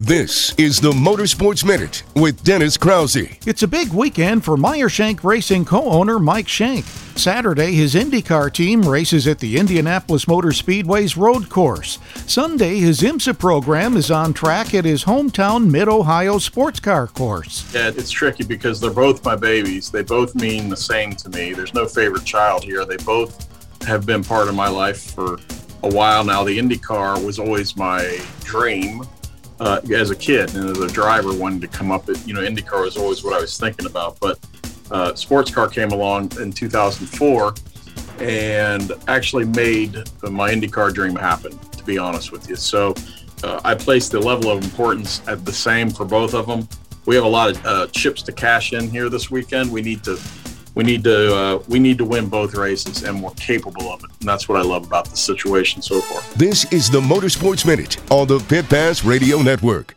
This is the Motorsports Minute with Dennis Krause. It's a big weekend for Meyer Shank Racing co-owner Mike Shank. Saturday, his IndyCar team races at the Indianapolis Motor Speedway's road course. Sunday, his IMSA program is on track at his hometown Mid-Ohio sports car course. Yeah, it's tricky because they're both my babies. They both mean the same to me. There's no favorite child here. They both have been part of my life for a while now. The IndyCar was always my dream. As a kid and as a driver, wanted to come up at, IndyCar was always what I was thinking about. But sports car came along in 2004 and actually made my IndyCar dream happen, to be honest with you. So I placed the level of importance at the same for both of them. We have a lot of chips to cash in here this weekend. We need to win both races, and we're capable of it. And that's what I love about the situation so far. This is the Motorsports Minute on the Pit Pass Radio Network.